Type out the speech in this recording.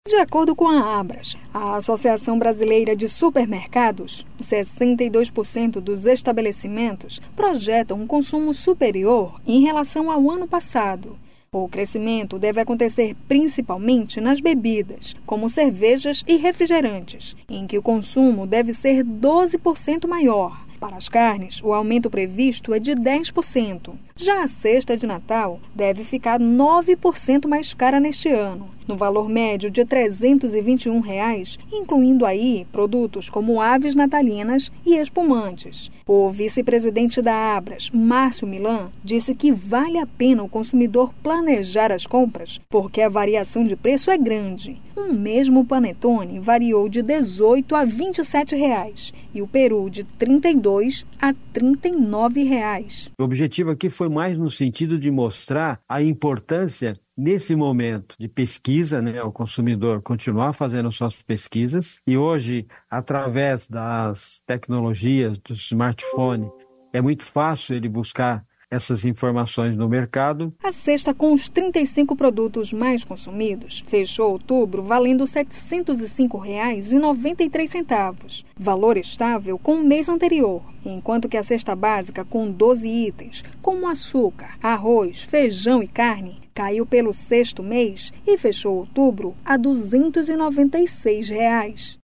De acordo com a Abras, a Associação Brasileira de Supermercados, 62% dos estabelecimentos projetam um consumo superior em relação ao ano passado. O crescimento deve acontecer principalmente nas bebidas, como cervejas e refrigerantes, em que o consumo deve ser 12% maior. Para as carnes, o aumento previsto é de 10%. Já a cesta de Natal deve ficar 9% mais cara neste ano, no valor médio de R$ 321, incluindo aí produtos como aves natalinas e espumantes. O vice-presidente da Abras, Márcio Milan, disse que vale a pena o consumidor planejar as compras, porque a variação de preço é grande. Um mesmo panetone variou de R$ 18 a R$ 27 e o peru de R$ 32 a R$ 39. O objetivo aqui foi mais no sentido de mostrar a importância nesse momento de pesquisa, o consumidor continuar fazendo suas pesquisas e hoje, através das tecnologias do smartphone, é muito fácil ele buscar essas informações no mercado. A cesta com os 35 produtos mais consumidos fechou outubro valendo R$ 705,93, valor estável com o mês anterior, enquanto que a cesta básica com 12 itens, como açúcar, arroz, feijão e carne, caiu pelo sexto mês e fechou outubro a R$ 296.